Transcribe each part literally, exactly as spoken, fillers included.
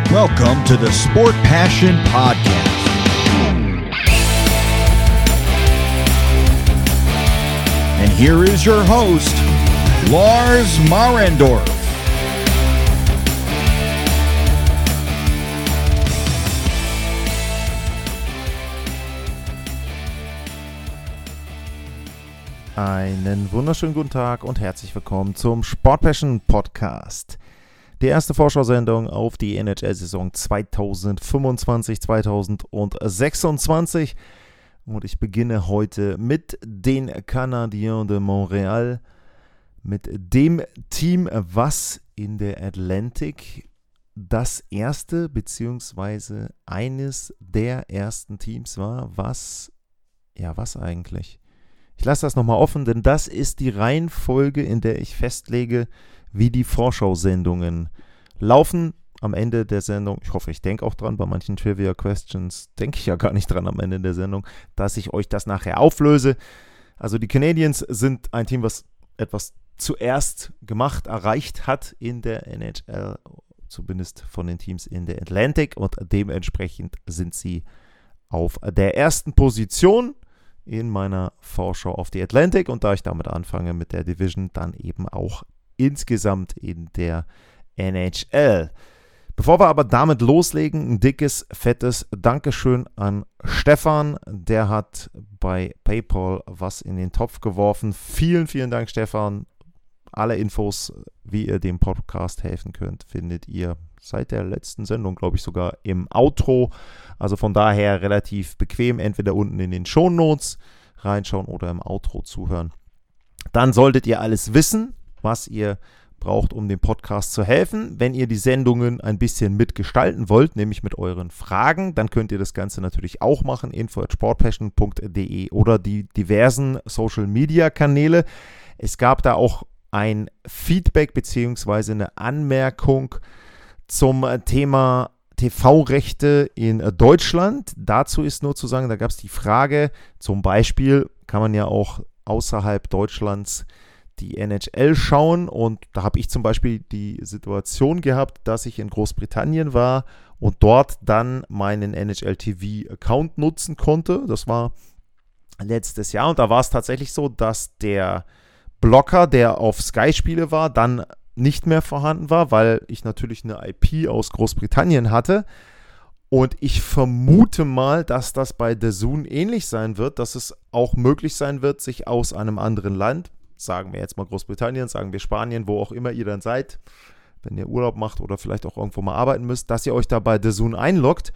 Welcome to the Sport Passion Podcast. And here is your host, Lars Marendorf. Einen wunderschönen guten Tag und herzlich willkommen zum Sport Passion Podcast. Die erste Vorschau-Sendung auf die N H L-Saison zweitausendfünfundzwanzig zweitausendsechsundzwanzig. Und ich beginne heute mit den Canadiens de Montréal, mit dem Team, was in der Atlantic das erste bzw. eines der ersten Teams war, was, ja was eigentlich? Ich lasse das nochmal offen, denn das ist die Reihenfolge, in der ich festlege, wie die Vorschau-Sendungen laufen am Ende der Sendung. Ich hoffe, ich denke auch dran, bei manchen Trivia-Questions denke ich ja gar nicht dran am Ende der Sendung, dass ich euch das nachher auflöse. Also die Canadiens sind ein Team, was etwas zuerst gemacht, erreicht hat in der N H L, zumindest von den Teams in der Atlantic, und dementsprechend sind sie auf der ersten Position in meiner Vorschau auf die Atlantic, und da ich damit anfange mit der Division, dann eben auch insgesamt in der N H L. Bevor wir aber damit loslegen, ein dickes, fettes Dankeschön an Stefan. Der hat bei PayPal was in den Topf geworfen. Vielen, vielen Dank, Stefan. Alle Infos, wie ihr dem Podcast helfen könnt, findet ihr seit der letzten Sendung, glaube ich, sogar im Outro. Also von daher relativ bequem, entweder unten in den Shownotes reinschauen oder im Outro zuhören. Dann solltet ihr alles wissen, was ihr braucht, um dem Podcast zu helfen. Wenn ihr die Sendungen ein bisschen mitgestalten wollt, nämlich mit euren Fragen, dann könnt ihr das Ganze natürlich auch machen, info at sportpassion punkt de oder die diversen Social-Media-Kanäle. Es gab da auch ein Feedback bzw. eine Anmerkung zum Thema T V-Rechte in Deutschland. Dazu ist nur zu sagen, da gab es die Frage, zum Beispiel kann man ja auch außerhalb Deutschlands die N H L schauen, und da habe ich zum Beispiel die Situation gehabt, dass ich in Großbritannien war und dort dann meinen N H L T V-Account nutzen konnte. Das war letztes Jahr, und da war es tatsächlich so, dass der Blocker, der auf Sky-Spiele war, dann nicht mehr vorhanden war, weil ich natürlich eine I P aus Großbritannien hatte. Und ich vermute mal, dass das bei DAZN ähnlich sein wird, dass es auch möglich sein wird, sich aus einem anderen Land, sagen wir jetzt mal Großbritannien, sagen wir Spanien, wo auch immer ihr dann seid, wenn ihr Urlaub macht oder vielleicht auch irgendwo mal arbeiten müsst, dass ihr euch da bei DAZN einloggt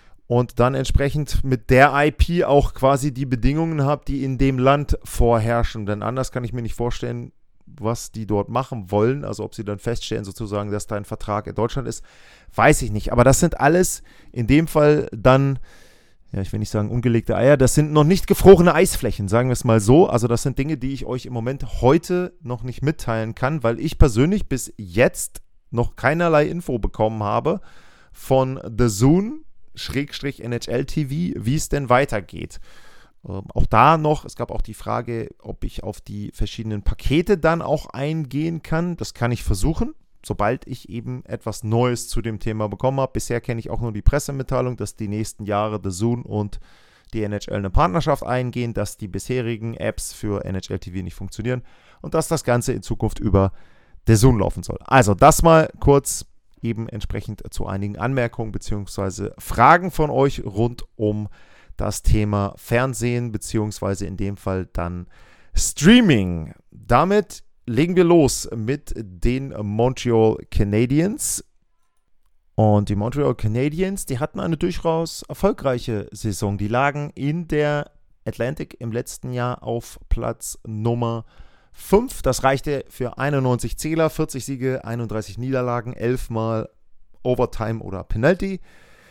und dann entsprechend mit der I P auch quasi die Bedingungen habt, die in dem Land vorherrschen. Denn anders kann ich mir nicht vorstellen, was die dort machen wollen. Also ob sie dann feststellen sozusagen, dass da ein Vertrag in Deutschland ist, weiß ich nicht. Aber das sind alles in dem Fall dann, ja, ich will nicht sagen ungelegte Eier, das sind noch nicht gefrorene Eisflächen, sagen wir es mal so. Also das sind Dinge, die ich euch im Moment heute noch nicht mitteilen kann, weil ich persönlich bis jetzt noch keinerlei Info bekommen habe von DAZN Schrägstrich N H L T V, wie es denn weitergeht. Ähm, auch da noch, es gab auch die Frage, ob ich auf die verschiedenen Pakete dann auch eingehen kann. Das kann ich versuchen, sobald ich eben etwas Neues zu dem Thema bekommen habe. Bisher kenne ich auch nur die Pressemitteilung, dass die nächsten Jahre DAZN und die N H L eine Partnerschaft eingehen, dass die bisherigen Apps für N H L T V nicht funktionieren und dass das Ganze in Zukunft über DAZN laufen soll. Also das mal kurz eben entsprechend zu einigen Anmerkungen bzw. Fragen von euch rund um das Thema Fernsehen bzw. in dem Fall dann Streaming. Damit legen wir los mit den Montreal Canadiens. Und die Montreal Canadiens, die hatten eine durchaus erfolgreiche Saison. Die lagen in der Atlantic im letzten Jahr auf Platz Nummer fünf. Das reichte für einundneunzig Zähler, vierzig Siege, einunddreißig Niederlagen, elf Mal Overtime oder Penalty.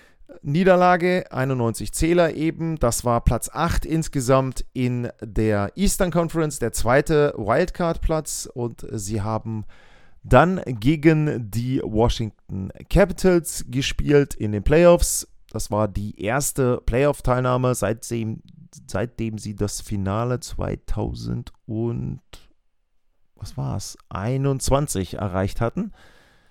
Niederlage, einundneunzig Zähler eben. Das war Platz acht insgesamt in der Eastern Conference, der zweite Wildcard-Platz. Und sie haben dann gegen die Washington Capitals gespielt in den Playoffs. Das war die erste Playoff-Teilnahme, seitdem, seitdem sie das Finale zweitausend und was war es, einundzwanzig erreicht hatten.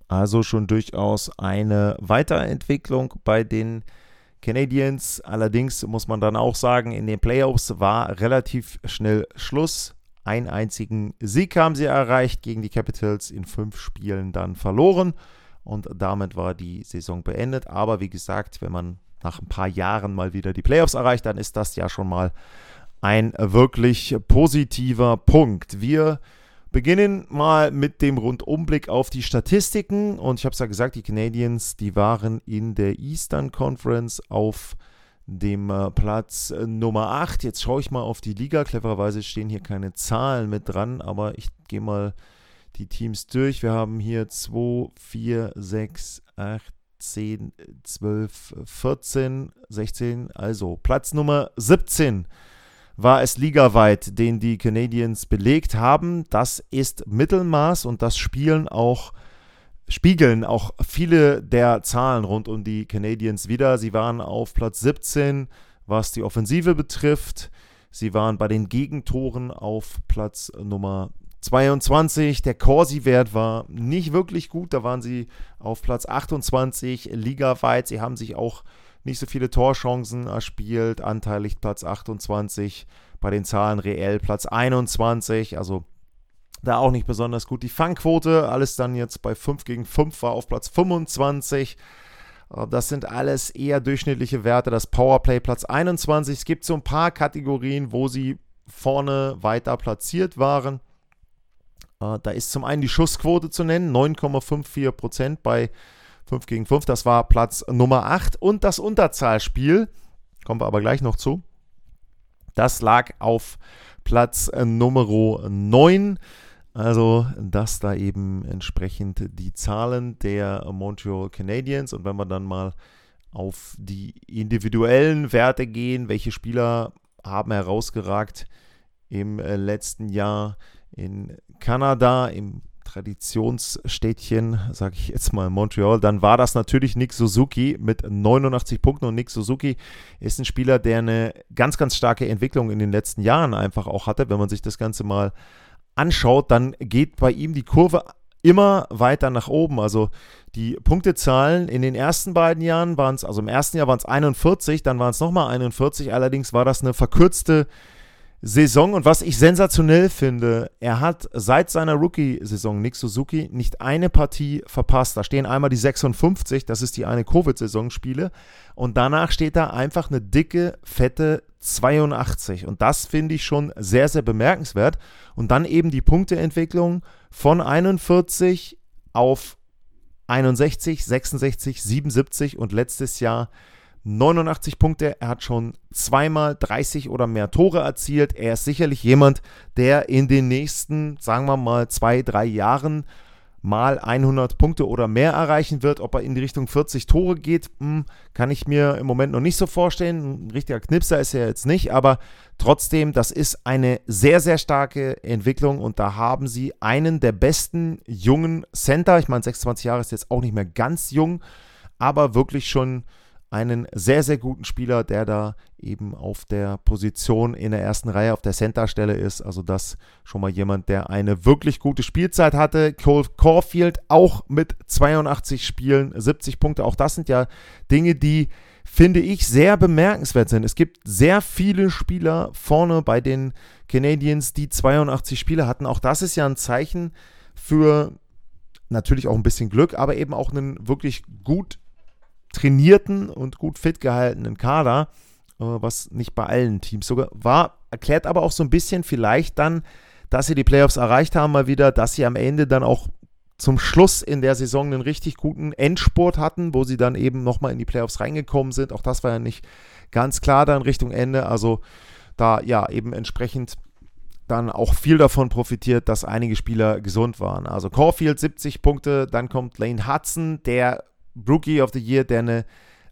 Also schon durchaus eine Weiterentwicklung bei den Canadiens. Allerdings muss man dann auch sagen, in den Playoffs war relativ schnell Schluss. Einen einzigen Sieg haben sie erreicht gegen die Capitals, in fünf Spielen dann verloren. Und damit war die Saison beendet. Aber wie gesagt, wenn man nach ein paar Jahren mal wieder die Playoffs erreicht, dann ist das ja schon mal ein wirklich positiver Punkt. Wir beginnen mal mit dem Rundumblick auf die Statistiken. Und ich habe es ja gesagt, die Canadiens, die waren in der Eastern Conference auf dem äh, Platz äh, Nummer acht. Jetzt schaue ich mal auf die Liga. Clevererweise stehen hier keine Zahlen mit dran, aber ich gehe mal die Teams durch. Wir haben hier zwei, vier, sechs, acht, zehn, zwölf, vierzehn, sechzehn. Also Platz Nummer siebzehn war es ligaweit, den die Canadiens belegt haben. Das ist Mittelmaß und das spielen auch, spiegeln auch viele der Zahlen rund um die Canadiens wieder. Sie waren auf Platz siebzehn, was die Offensive betrifft. Sie waren bei den Gegentoren auf Platz Nummer zweiundzwanzig. Der Corsi-Wert war nicht wirklich gut. Da waren sie auf Platz achtundzwanzig ligaweit. Sie haben sich auch nicht so viele Torchancen erspielt, anteilig Platz achtundzwanzig, bei den Zahlen reell Platz einundzwanzig, also da auch nicht besonders gut. Die Fangquote, alles dann jetzt bei fünf gegen fünf, war auf Platz fünfundzwanzig. Das sind alles eher durchschnittliche Werte. Das Powerplay Platz einundzwanzig. Es gibt so ein paar Kategorien, wo sie vorne weiter platziert waren. Da ist zum einen die Schussquote zu nennen, neun Komma vierundfünfzig Prozent bei fünf gegen fünf, das war Platz Nummer acht. Und das Unterzahlspiel, kommen wir aber gleich noch zu, das lag auf Platz Nummer neun. Also das da eben entsprechend die Zahlen der Montreal Canadiens. Und wenn wir dann mal auf die individuellen Werte gehen, welche Spieler haben herausgeragt im letzten Jahr in Kanada, im Traditionsstädtchen, sage ich jetzt mal Montreal, dann war das natürlich Nick Suzuki mit neunundachtzig Punkten. Und Nick Suzuki ist ein Spieler, der eine ganz, ganz starke Entwicklung in den letzten Jahren einfach auch hatte. Wenn man sich das Ganze mal anschaut, dann geht bei ihm die Kurve immer weiter nach oben. Also die Punktezahlen in den ersten beiden Jahren waren es, also im ersten Jahr waren es einundvierzig, dann waren es nochmal einundvierzig, allerdings war das eine verkürzte Saison. Und was ich sensationell finde, er hat seit seiner Rookie-Saison, Nick Suzuki, nicht eine Partie verpasst. Da stehen einmal die sechsundfünfzig, das ist die eine Covid-Saison-Spiele, und danach steht da einfach eine dicke, fette zweiundachtzig. Und das finde ich schon sehr, sehr bemerkenswert. Und dann eben die Punkteentwicklung von einundvierzig auf einundsechzig, sechsundsechzig, siebenundsiebzig und letztes Jahr neunundachtzig Punkte. Er hat schon zweimal dreißig oder mehr Tore erzielt. Er ist sicherlich jemand, der in den nächsten, sagen wir mal, zwei, drei Jahren mal hundert Punkte oder mehr erreichen wird. Ob er in die Richtung vierzig Tore geht, kann ich mir im Moment noch nicht so vorstellen. Ein richtiger Knipser ist er jetzt nicht, aber trotzdem, das ist eine sehr, sehr starke Entwicklung und da haben sie einen der besten jungen Center. Ich meine, sechsundzwanzig Jahre ist jetzt auch nicht mehr ganz jung, aber wirklich schon einen sehr, sehr guten Spieler, der da eben auf der Position in der ersten Reihe auf der Centerstelle ist. Also das schon mal jemand, der eine wirklich gute Spielzeit hatte. Cole Caulfield auch mit zweiundachtzig Spielen, siebzig Punkte. Auch das sind ja Dinge, die, finde ich, sehr bemerkenswert sind. Es gibt sehr viele Spieler vorne bei den Canadiens, die zweiundachtzig Spiele hatten. Auch das ist ja ein Zeichen für natürlich auch ein bisschen Glück, aber eben auch einen wirklich gut trainierten und gut fit gehaltenen Kader, äh, was nicht bei allen Teams sogar war, erklärt aber auch so ein bisschen vielleicht dann, dass sie die Playoffs erreicht haben mal wieder, dass sie am Ende dann auch zum Schluss in der Saison einen richtig guten Endspurt hatten, wo sie dann eben nochmal in die Playoffs reingekommen sind. Auch das war ja nicht ganz klar dann Richtung Ende, also da ja eben entsprechend dann auch viel davon profitiert, dass einige Spieler gesund waren. Also Caulfield siebzig Punkte, dann kommt Lane Hudson, der Rookie of the Year, der eine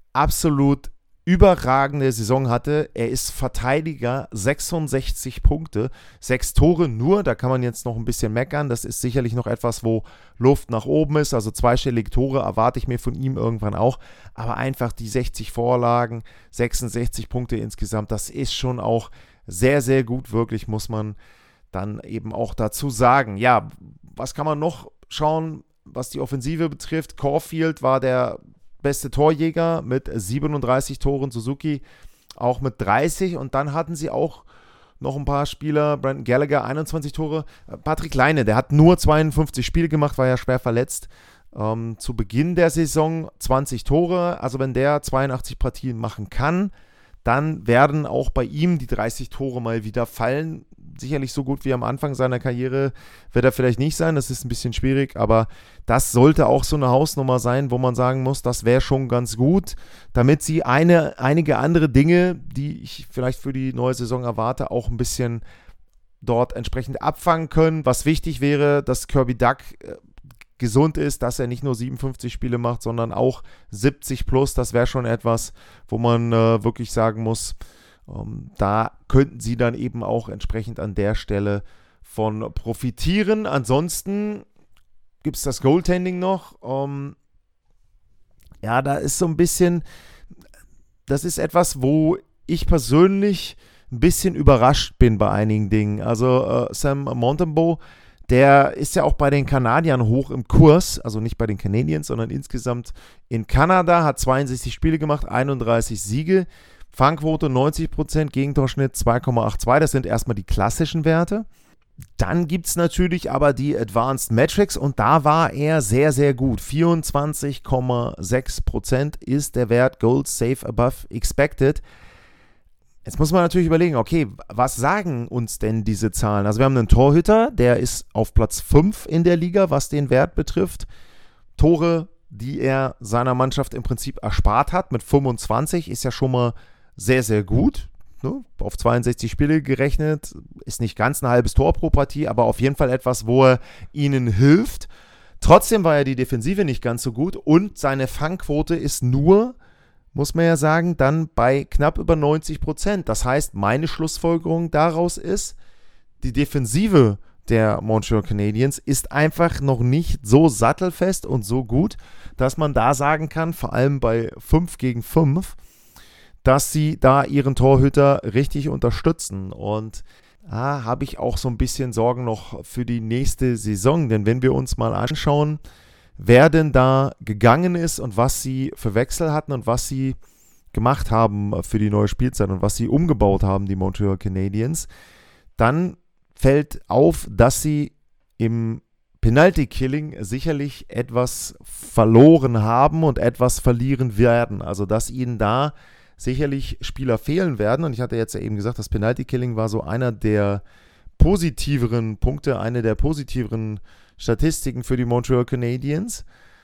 absolut überragende Saison hatte. Er ist Verteidiger, sechsundsechzig Punkte, sechs Tore nur, da kann man jetzt noch ein bisschen meckern. Das ist sicherlich noch etwas, wo Luft nach oben ist, also zweistellige Tore erwarte ich mir von ihm irgendwann auch, aber einfach die sechzig Vorlagen, sechsundsechzig Punkte insgesamt, das ist schon auch sehr, sehr gut, wirklich, muss man dann eben auch dazu sagen. Ja, was kann man noch schauen? was die Offensive betrifft. Caulfield war der beste Torjäger mit siebenunddreißig Toren, Suzuki auch mit dreißig und dann hatten sie auch noch ein paar Spieler, Brandon Gallagher, einundzwanzig Tore, Patrick Laine, der hat nur zweiundfünfzig Spiele gemacht, war ja schwer verletzt, ähm, zu Beginn der Saison zwanzig Tore, also wenn der zweiundachtzig Partien machen kann, dann werden auch bei ihm die dreißig Tore mal wieder fallen. Sicherlich so gut wie am Anfang seiner Karriere wird er vielleicht nicht sein, das ist ein bisschen schwierig, aber das sollte auch so eine Hausnummer sein, wo man sagen muss, das wäre schon ganz gut, damit sie eine, einige andere Dinge, die ich vielleicht für die neue Saison erwarte, auch ein bisschen dort entsprechend abfangen können. Was wichtig wäre, dass Kirby Duck äh, gesund ist, dass er nicht nur siebenundfünfzig Spiele macht, sondern auch siebzig plus, das wäre schon etwas, wo man äh, wirklich sagen muss, Um, da könnten sie dann eben auch entsprechend an der Stelle von profitieren. Ansonsten gibt es das Goaltending noch. Um, ja, da ist so ein bisschen, das ist etwas, wo ich persönlich ein bisschen überrascht bin bei einigen Dingen. Also äh, Sam Montembeault, der ist ja auch bei den Kanadiern hoch im Kurs, also nicht bei den Canadiens, sondern insgesamt in Kanada, hat zweiundsechzig Spiele gemacht, einunddreißig Siege. Fangquote neunzig Prozent, Gegentorschnitt zwei Komma zweiundachtzig, das sind erstmal die klassischen Werte. Dann gibt es natürlich aber die Advanced Metrics und da war er sehr, sehr gut. vierundzwanzig Komma sechs Prozent ist der Wert Goals Save Above Expected. Jetzt muss man natürlich überlegen, okay, was sagen uns denn diese Zahlen? Also wir haben einen Torhüter, der ist auf Platz fünf in der Liga, was den Wert betrifft. Tore, die er seiner Mannschaft im Prinzip erspart hat, mit fünfundzwanzig, ist ja schon mal sehr, sehr gut. Ne? Auf zweiundsechzig Spiele gerechnet, ist nicht ganz ein halbes Tor pro Partie, aber auf jeden Fall etwas, wo er ihnen hilft. Trotzdem war ja die Defensive nicht ganz so gut und seine Fangquote ist nur, muss man ja sagen, dann bei knapp über neunzig Prozent. Das heißt, meine Schlussfolgerung daraus ist, die Defensive der Montreal Canadiens ist einfach noch nicht so sattelfest und so gut, dass man da sagen kann, vor allem bei fünf gegen fünf, dass sie da ihren Torhüter richtig unterstützen. Und da habe ich auch so ein bisschen Sorgen noch für die nächste Saison. Denn wenn wir uns mal anschauen, wer denn da gegangen ist und was sie für Wechsel hatten und was sie gemacht haben für die neue Spielzeit und was sie umgebaut haben, die Montreal Canadiens, dann fällt auf, dass sie im Penalty-Killing sicherlich etwas verloren haben und etwas verlieren werden. Also, dass ihnen da sicherlich Spieler fehlen werden. Und ich hatte jetzt ja eben gesagt, das Penalty-Killing war so einer der positiveren Punkte, eine der positiveren Statistiken für die Montreal Canadiens.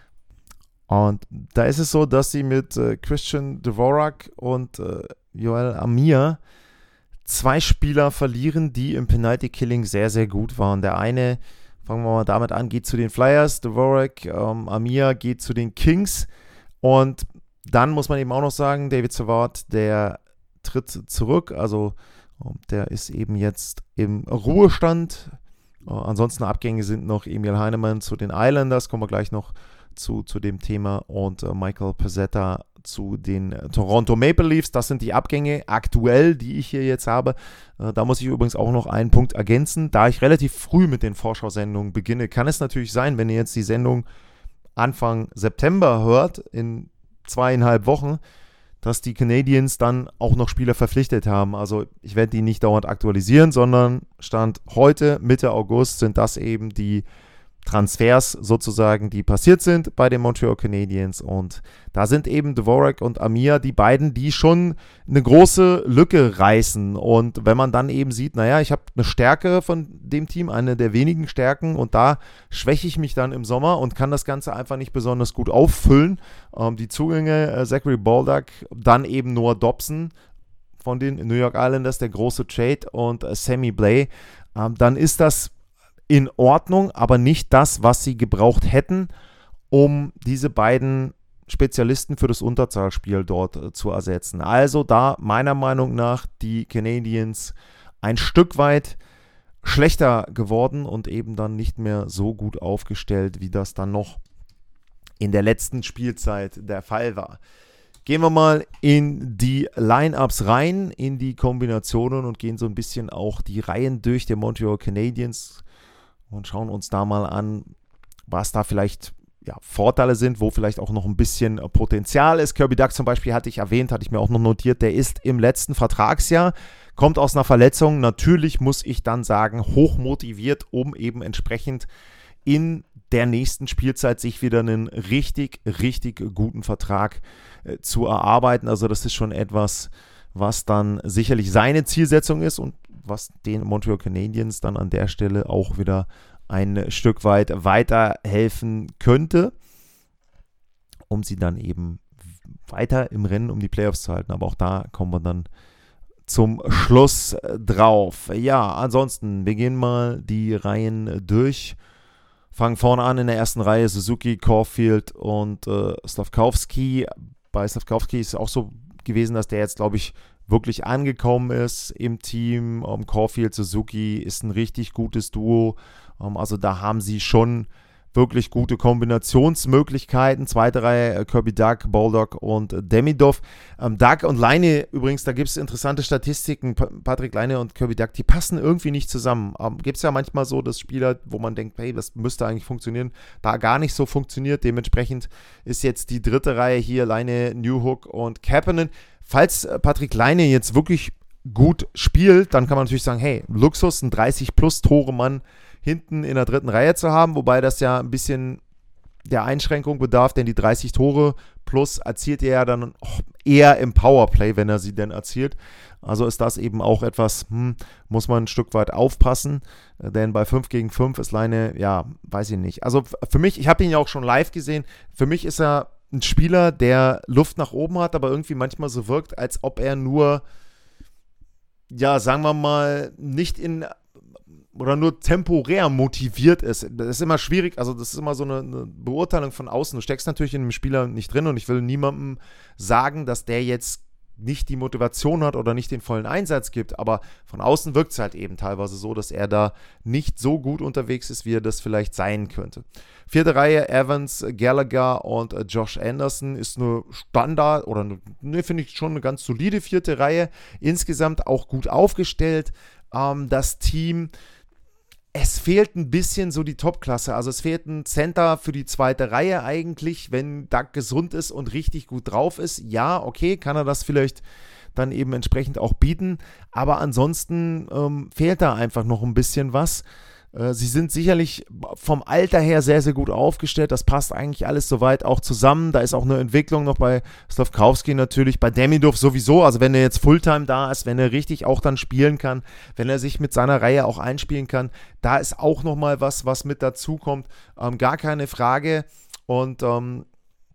Und da ist es so, dass sie mit äh, Christian Dvorak und äh, Joel Amir zwei Spieler verlieren, die im Penalty-Killing sehr, sehr gut waren. Der eine, fangen wir mal damit an, geht zu den Flyers, Dvorak, ähm, Amir geht zu den Kings und dann muss man eben auch noch sagen, David Savard, der tritt zurück, also der ist eben jetzt im Ruhestand. Äh, ansonsten Abgänge sind noch Emil Heinemann zu den Islanders, kommen wir gleich noch zu, zu dem Thema, und äh, Michael Pezzetta zu den äh, Toronto Maple Leafs. Das sind die Abgänge aktuell, die ich hier jetzt habe. Äh, da muss ich übrigens auch noch einen Punkt ergänzen. Da ich relativ früh mit den Vorschau-Sendungen beginne, kann es natürlich sein, wenn ihr jetzt die Sendung Anfang September hört, in zweieinhalb Wochen, dass die Canadiens dann auch noch Spieler verpflichtet haben. Also ich werde die nicht dauernd aktualisieren, sondern Stand heute, Mitte August, sind das eben die Transfers sozusagen, die passiert sind bei den Montreal Canadiens, und da sind eben Dvorak und Amir die beiden, die schon eine große Lücke reißen, und wenn man dann eben sieht, naja, ich habe eine Stärke von dem Team, eine der wenigen Stärken, und da schwäche ich mich dann im Sommer und kann das Ganze einfach nicht besonders gut auffüllen, ähm, die Zugänge, äh, Zachary Baldock, dann eben Noah Dobson von den New York Islanders, der große Trade, und äh, Sammy Blais, ähm, dann ist das in Ordnung, aber nicht das, was sie gebraucht hätten, um diese beiden Spezialisten für das Unterzahlspiel dort äh, zu ersetzen. Also da meiner Meinung nach die Canadiens ein Stück weit schlechter geworden und eben dann nicht mehr so gut aufgestellt, wie das dann noch in der letzten Spielzeit der Fall war. Gehen wir mal in die Lineups rein, in die Kombinationen, und gehen so ein bisschen auch die Reihen durch der Montreal Canadiens und schauen uns da mal an, was da vielleicht ja, Vorteile sind, wo vielleicht auch noch ein bisschen Potenzial ist. Kirby Dach zum Beispiel hatte ich erwähnt, hatte ich mir auch noch notiert, der ist im letzten Vertragsjahr, kommt aus einer Verletzung. Natürlich muss ich dann sagen, hochmotiviert, um eben entsprechend in der nächsten Spielzeit sich wieder einen richtig, richtig guten Vertrag äh, zu erarbeiten. Also das ist schon etwas, was dann sicherlich seine Zielsetzung ist und was den Montreal Canadiens dann an der Stelle auch wieder ein Stück weit weiterhelfen könnte, um sie dann eben weiter im Rennen um die Playoffs zu halten. Aber auch da kommen wir dann zum Schluss drauf. Ja, ansonsten, wir gehen mal die Reihen durch. Fangen vorne an in der ersten Reihe Suzuki, Caulfield und äh, Slafkovsky. Bei Slafkovsky ist es auch so gewesen, dass der jetzt, glaube ich, wirklich angekommen ist im Team. Um, Caulfield, Suzuki ist ein richtig gutes Duo. Um, also da haben sie schon wirklich gute Kombinationsmöglichkeiten. Zweite Reihe Kirby Dach, Bolduc und Demidov. Ähm, Dach und Laine, übrigens, da gibt es interessante Statistiken. Pa- Patrick Laine und Kirby Dach, die passen irgendwie nicht zusammen. Ähm, gibt es ja manchmal so, dass Spieler, wo man denkt, hey, das müsste eigentlich funktionieren, da gar nicht so funktioniert. Dementsprechend ist jetzt die dritte Reihe hier Laine, Newhook und Kapanen. Falls Patrick Laine jetzt wirklich gut spielt, dann kann man natürlich sagen, hey, Luxus, ein dreißig-plus-Tore-Mann hinten in der dritten Reihe zu haben, wobei das ja ein bisschen der Einschränkung bedarf, denn die dreißig Tore plus erzielt er ja dann eher im Powerplay, wenn er sie denn erzielt. Also ist das eben auch etwas, hm, muss man ein Stück weit aufpassen, denn bei fünf gegen fünf ist Laine, ja, weiß ich nicht. Also für mich, ich habe ihn ja auch schon live gesehen, für mich ist er ein Spieler, der Luft nach oben hat, aber irgendwie manchmal so wirkt, als ob er nur, ja, sagen wir mal, nicht in oder nur temporär motiviert ist. Das ist immer schwierig, also das ist immer so eine, eine Beurteilung von außen. Du steckst natürlich in einem Spieler nicht drin und ich will niemandem sagen, dass der jetzt nicht die Motivation hat oder nicht den vollen Einsatz gibt, aber von außen wirkt es halt eben teilweise so, dass er da nicht so gut unterwegs ist, wie er das vielleicht sein könnte. Vierte Reihe, Evans, Gallagher und Josh Anderson ist eine Standard oder eine, ne, finde ich schon eine ganz solide vierte Reihe. Insgesamt auch gut aufgestellt. Ähm, das Team, es fehlt ein bisschen so die Topklasse. Also es fehlt ein Center für die zweite Reihe eigentlich, wenn Dach gesund ist und richtig gut drauf ist. Ja, okay, kann er das vielleicht dann eben entsprechend auch bieten. Aber ansonsten ähm, fehlt da einfach noch ein bisschen was. Äh, sie sind sicherlich vom Alter her sehr, sehr gut aufgestellt. Das passt eigentlich alles soweit auch zusammen. Da ist auch eine Entwicklung noch bei Slafkovsky natürlich, bei Demidov sowieso. Also wenn er jetzt Fulltime da ist, wenn er richtig auch dann spielen kann, wenn er sich mit seiner Reihe auch einspielen kann, da ist auch nochmal was, was mit dazu kommt. Ähm, gar keine Frage. Und ähm,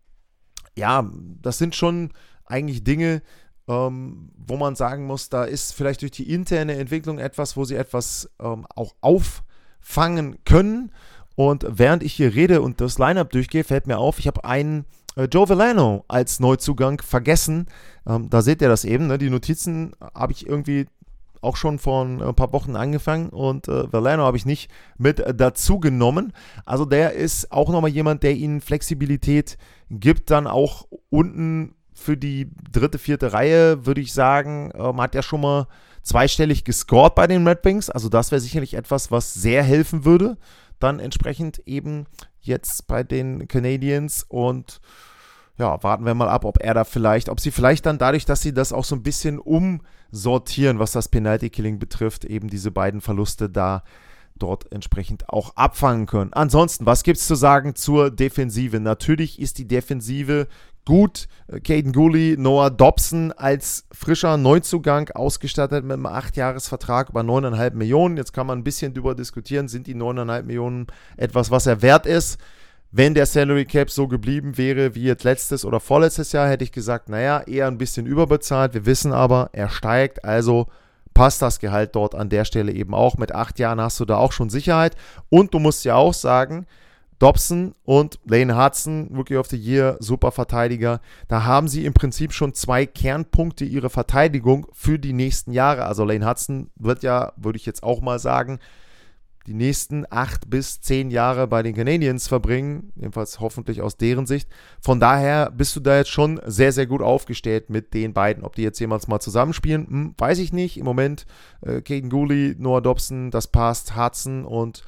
ja, das sind schon eigentlich Dinge, ähm, wo man sagen muss, da ist vielleicht durch die interne Entwicklung etwas, wo sie etwas ähm, auch auffangen können. Und während ich hier rede und das Lineup durchgehe, fällt mir auf, ich habe einen äh, Joe Veleno als Neuzugang vergessen. Ähm, da seht ihr das eben, ne? Die Notizen habe ich irgendwie auch schon vor ein paar Wochen angefangen und äh, Veleno habe ich nicht mit äh, dazu genommen. Also der ist auch nochmal jemand, der ihnen Flexibilität gibt, dann auch unten für die dritte, vierte Reihe, würde ich sagen, ähm, hat er schon mal zweistellig gescored bei den Red Wings. Also das wäre sicherlich etwas, was sehr helfen würde. Dann entsprechend eben jetzt bei den Canadiens und ja, warten wir mal ab, ob er da vielleicht, ob sie vielleicht dann dadurch, dass sie das auch so ein bisschen umsortieren, was das Penalty-Killing betrifft, eben diese beiden Verluste da dort entsprechend auch abfangen können. Ansonsten, was gibt es zu sagen zur Defensive? Natürlich ist die Defensive gut. Caden Gooley, Noah Dobson als frischer Neuzugang ausgestattet mit einem acht-Jahres-Vertrag über neun Komma fünf Millionen. Jetzt kann man ein bisschen drüber diskutieren, sind die neun Komma fünf Millionen etwas, was er wert ist? Wenn der Salary Cap so geblieben wäre wie jetzt letztes oder vorletztes Jahr, hätte ich gesagt, naja, eher ein bisschen überbezahlt. Wir wissen aber, er steigt, also passt das Gehalt dort an der Stelle eben auch. Mit acht Jahren hast du da auch schon Sicherheit. Und du musst ja auch sagen, Dobson und Lane Hudson, Rookie of the Year, super Verteidiger, da haben sie im Prinzip schon zwei Kernpunkte ihrer Verteidigung für die nächsten Jahre. Also Lane Hudson wird ja, würde ich jetzt auch mal sagen, die nächsten acht bis zehn Jahre bei den Canadiens verbringen, jedenfalls hoffentlich aus deren Sicht. Von daher bist du da jetzt schon sehr, sehr gut aufgestellt mit den beiden. Ob die jetzt jemals mal zusammenspielen, hm, weiß ich nicht. Im Moment äh, Caden Gooley, Noah Dobson, das passt, Hudson und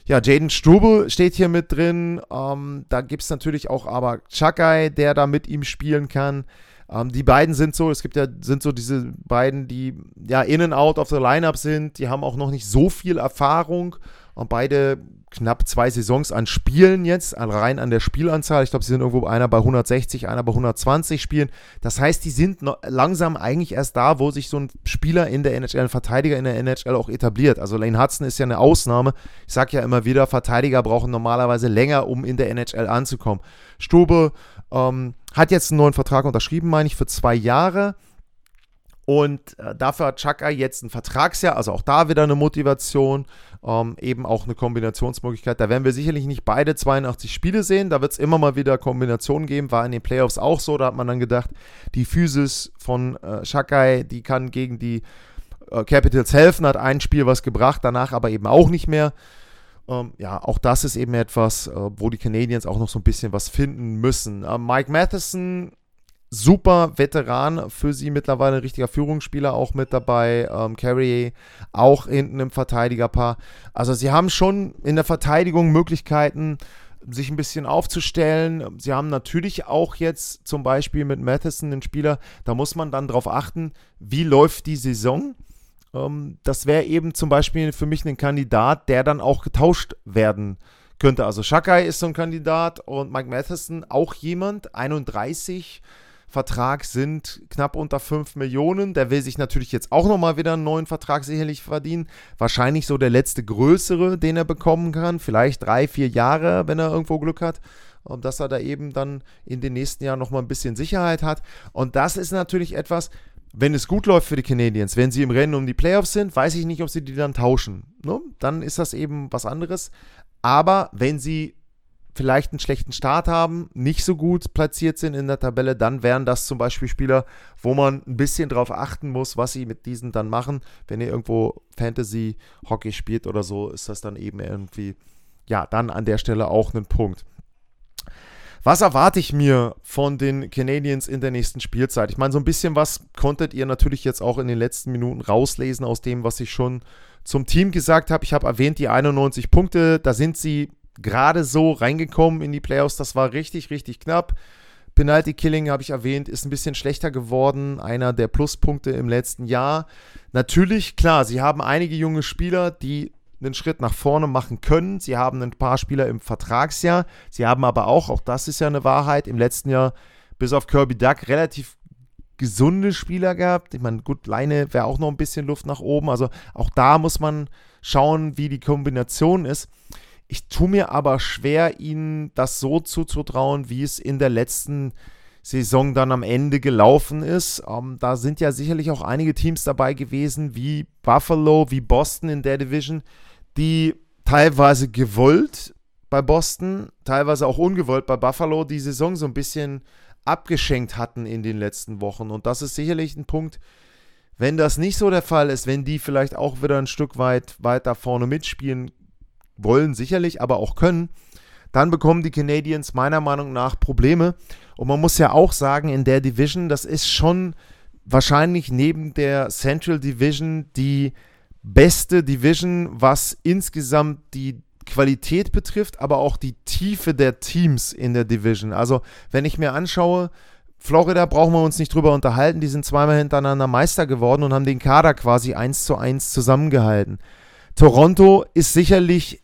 Ja, Jaden Struble steht hier mit drin. Ähm, da gibt es natürlich auch aber Chakai, der da mit ihm spielen kann. Ähm, die beiden sind so, es gibt ja, sind so diese beiden, die ja in and out of the lineup sind. Die haben auch noch nicht so viel Erfahrung. Und beide knapp zwei Saisons an Spielen jetzt, rein an der Spielanzahl. Ich glaube, sie sind irgendwo einer bei hundertsechzig, einer bei hundertzwanzig Spielen. Das heißt, die sind noch langsam eigentlich erst da, wo sich so ein Spieler in der N H L, ein Verteidiger in der N H L auch etabliert. Also Lane Hudson ist ja eine Ausnahme. Ich sage ja immer wieder, Verteidiger brauchen normalerweise länger, um in der N H L anzukommen. Stube ähm, hat jetzt einen neuen Vertrag unterschrieben, meine ich, für zwei Jahre. Und äh, dafür hat Chakai jetzt ein Vertragsjahr, also auch da wieder eine Motivation, ähm, eben auch eine Kombinationsmöglichkeit. Da werden wir sicherlich nicht beide zweiundachtzig Spiele sehen, da wird es immer mal wieder Kombinationen geben, war in den Playoffs auch so, da hat man dann gedacht, die Physis von äh, Chakai, die kann gegen die äh, Capitals helfen, hat ein Spiel was gebracht, danach aber eben auch nicht mehr. Ähm, ja, auch das ist eben etwas, äh, wo die Canadiens auch noch so ein bisschen was finden müssen. Äh, Mike Matheson, super Veteran für sie, mittlerweile ein richtiger Führungsspieler auch mit dabei. Ähm, Carrier auch hinten im Verteidigerpaar. Also sie haben schon in der Verteidigung Möglichkeiten, sich ein bisschen aufzustellen. Sie haben natürlich auch jetzt zum Beispiel mit Matheson einen Spieler, da muss man dann drauf achten, wie läuft die Saison. Ähm, das wäre eben zum Beispiel für mich ein Kandidat, der dann auch getauscht werden könnte. Also Chakai ist so ein Kandidat und Mike Matheson auch jemand, einunddreißig, Vertrag sind knapp unter fünf Millionen. Der will sich natürlich jetzt auch nochmal wieder einen neuen Vertrag sicherlich verdienen. Wahrscheinlich so der letzte größere, den er bekommen kann. Vielleicht drei, vier Jahre, wenn er irgendwo Glück hat. Und dass er da eben dann in den nächsten Jahren nochmal ein bisschen Sicherheit hat. Und das ist natürlich etwas, wenn es gut läuft für die Canadiens, wenn sie im Rennen um die Playoffs sind, weiß ich nicht, ob sie die dann tauschen. Ne? Dann ist das eben was anderes. Aber wenn sie vielleicht einen schlechten Start haben, nicht so gut platziert sind in der Tabelle, dann wären das zum Beispiel Spieler, wo man ein bisschen drauf achten muss, was sie mit diesen dann machen. Wenn ihr irgendwo Fantasy-Hockey spielt oder so, ist das dann eben irgendwie, ja, dann an der Stelle auch ein Punkt. Was erwarte ich mir von den Canadiens in der nächsten Spielzeit? Ich meine, so ein bisschen was konntet ihr natürlich jetzt auch in den letzten Minuten rauslesen aus dem, was ich schon zum Team gesagt habe. Ich habe erwähnt, die einundneunzig Punkte, da sind sie gerade so reingekommen in die Playoffs. Das war richtig, richtig knapp. Penalty Killing, habe ich erwähnt, ist ein bisschen schlechter geworden. Einer der Pluspunkte im letzten Jahr. Natürlich, klar, sie haben einige junge Spieler, die einen Schritt nach vorne machen können. Sie haben ein paar Spieler im Vertragsjahr. Sie haben aber auch, auch das ist ja eine Wahrheit, im letzten Jahr bis auf Kirby Duck relativ gesunde Spieler gehabt. Ich meine, gut, Leine wäre auch noch ein bisschen Luft nach oben. Also auch da muss man schauen, wie die Kombination ist. Ich tue mir aber schwer, ihnen das so zuzutrauen, wie es in der letzten Saison dann am Ende gelaufen ist. Ähm, da sind ja sicherlich auch einige Teams dabei gewesen, wie Buffalo, wie Boston in der Division, die teilweise gewollt bei Boston, teilweise auch ungewollt bei Buffalo die Saison so ein bisschen abgeschenkt hatten in den letzten Wochen. Und das ist sicherlich ein Punkt, wenn das nicht so der Fall ist, wenn die vielleicht auch wieder ein Stück weit weiter vorne mitspielen wollen, sicherlich, aber auch können, dann bekommen die Canadiens meiner Meinung nach Probleme. Und man muss ja auch sagen, in der Division, das ist schon wahrscheinlich neben der Central Division die beste Division, was insgesamt die Qualität betrifft, aber auch die Tiefe der Teams in der Division. Also, wenn ich mir anschaue, Florida brauchen wir uns nicht drüber unterhalten, die sind zweimal hintereinander Meister geworden und haben den Kader quasi eins zu eins zusammengehalten. Toronto ist sicherlich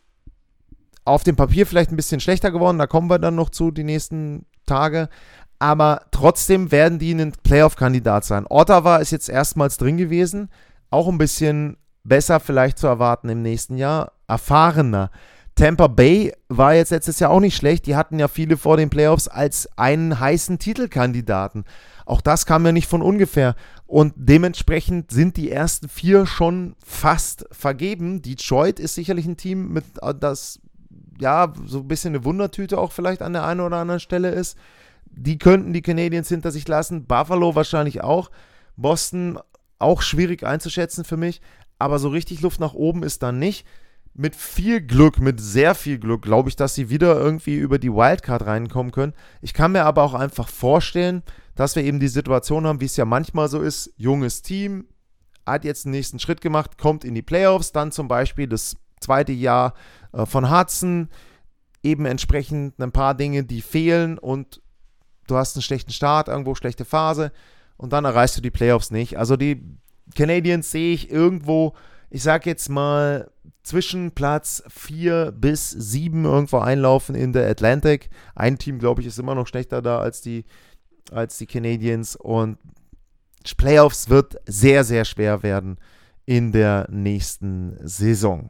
auf dem Papier vielleicht ein bisschen schlechter geworden, da kommen wir dann noch zu, die nächsten Tage, aber trotzdem werden die ein Playoff-Kandidat sein. Ottawa ist jetzt erstmals drin gewesen, auch ein bisschen besser vielleicht zu erwarten im nächsten Jahr, erfahrener. Tampa Bay war jetzt letztes Jahr auch nicht schlecht, die hatten ja viele vor den Playoffs als einen heißen Titelkandidaten. Auch das kam ja nicht von ungefähr und dementsprechend sind die ersten vier schon fast vergeben. Detroit ist sicherlich ein Team, mit das ja so ein bisschen eine Wundertüte auch vielleicht an der einen oder anderen Stelle ist. Die könnten die Canadiens hinter sich lassen, Buffalo wahrscheinlich auch, Boston auch schwierig einzuschätzen für mich, aber so richtig Luft nach oben ist dann nicht. Mit viel Glück, mit sehr viel Glück, glaube ich, dass sie wieder irgendwie über die Wildcard reinkommen können. Ich kann mir aber auch einfach vorstellen, dass wir eben die Situation haben, wie es ja manchmal so ist, junges Team, hat jetzt den nächsten Schritt gemacht, kommt in die Playoffs, dann zum Beispiel das zweite Jahr äh, von Hudson, eben entsprechend ein paar Dinge, die fehlen und du hast einen schlechten Start, irgendwo schlechte Phase und dann erreichst du die Playoffs nicht. Also die Canadiens sehe ich irgendwo, ich sag jetzt mal, zwischen Platz vier bis sieben irgendwo einlaufen in der Atlantic. Ein Team, glaube ich, ist immer noch schlechter da als die, als die Canadiens und Playoffs wird sehr, sehr schwer werden in der nächsten Saison.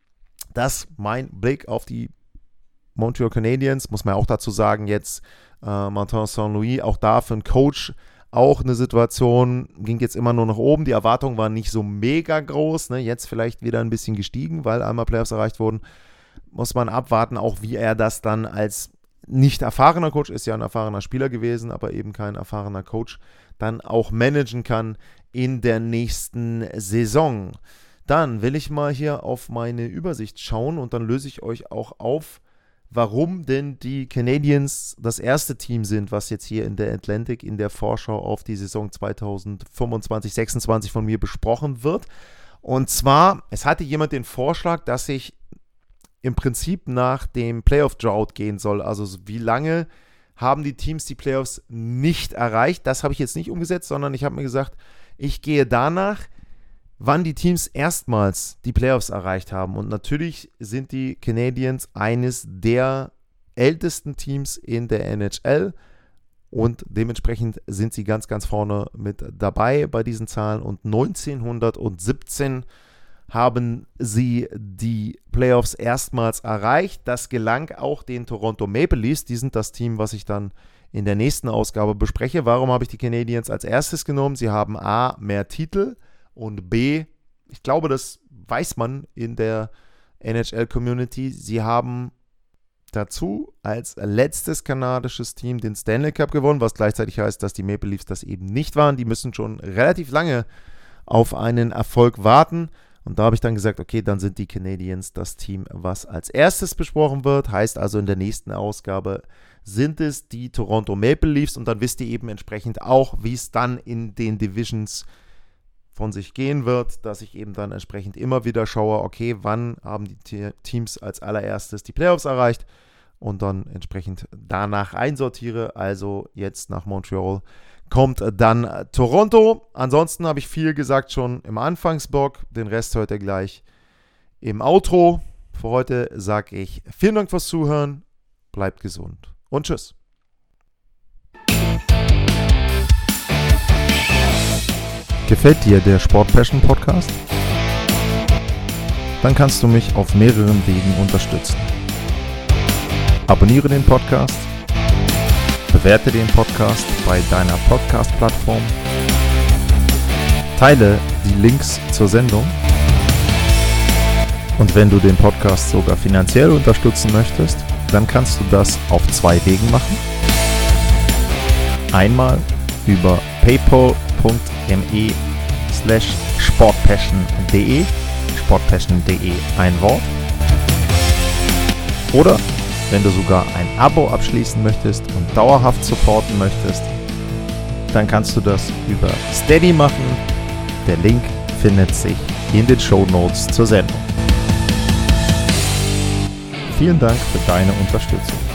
Das mein Blick auf die Montreal Canadiens, muss man auch dazu sagen, jetzt äh, Martin Saint-Louis, auch da für einen Coach auch eine Situation, ging jetzt immer nur nach oben, die Erwartungen waren nicht so mega groß, ne? Jetzt vielleicht wieder ein bisschen gestiegen, weil einmal Playoffs erreicht wurden, muss man abwarten, auch wie er das dann als nicht erfahrener Coach, ist ja ein erfahrener Spieler gewesen, aber eben kein erfahrener Coach, dann auch managen kann in der nächsten Saison. Dann will ich mal hier auf meine Übersicht schauen und dann löse ich euch auch auf, warum denn die Canadiens das erste Team sind, was jetzt hier in der Atlantic in der Vorschau auf die Saison zweitausendfünfundzwanzig sechsundzwanzig von mir besprochen wird. Und zwar, es hatte jemand den Vorschlag, dass ich im Prinzip nach dem Playoff-Drought gehen soll. Also wie lange haben die Teams die Playoffs nicht erreicht? Das habe ich jetzt nicht umgesetzt, sondern ich habe mir gesagt, ich gehe danach, wann die Teams erstmals die Playoffs erreicht haben. Und natürlich sind die Canadiens eines der ältesten Teams in der N H L und dementsprechend sind sie ganz, ganz vorne mit dabei bei diesen Zahlen. Und neunzehnhundertsiebzehn haben sie die Playoffs erstmals erreicht. Das gelang auch den Toronto Maple Leafs. Die sind das Team, was ich dann in der nächsten Ausgabe bespreche. Warum habe ich die Canadiens als erstes genommen? Sie haben A, mehr Titel. Und B, ich glaube, das weiß man in der N H L-Community, sie haben dazu als letztes kanadisches Team den Stanley Cup gewonnen, was gleichzeitig heißt, dass die Maple Leafs das eben nicht waren. Die müssen schon relativ lange auf einen Erfolg warten. Und da habe ich dann gesagt, okay, dann sind die Canadiens das Team, was als erstes besprochen wird. Heißt also, in der nächsten Ausgabe sind es die Toronto Maple Leafs. Und dann wisst ihr eben entsprechend auch, wie es dann in den Divisions von sich gehen wird, dass ich eben dann entsprechend immer wieder schaue, okay, wann haben die Teams als allererstes die Playoffs erreicht und dann entsprechend danach einsortiere. Also jetzt nach Montreal kommt dann Toronto. Ansonsten habe ich viel gesagt schon im Anfangsblock, den Rest hört ihr gleich im Outro. Für heute sage ich vielen Dank fürs Zuhören, bleibt gesund und tschüss. Gefällt dir der Sport Passion Podcast? Dann kannst du mich auf mehreren Wegen unterstützen. Abonniere den Podcast, bewerte den Podcast bei deiner Podcast-Plattform, teile die Links zur Sendung und wenn du den Podcast sogar finanziell unterstützen möchtest, dann kannst du das auf zwei Wegen machen. Einmal über paypal punkt me slash sportpassion.de sportpassion.de ein Wort. Oder wenn du sogar ein Abo abschließen möchtest und dauerhaft supporten möchtest, dann kannst du das über Steady machen. Der Link findet sich in den Shownotes zur Sendung. Vielen Dank für deine Unterstützung.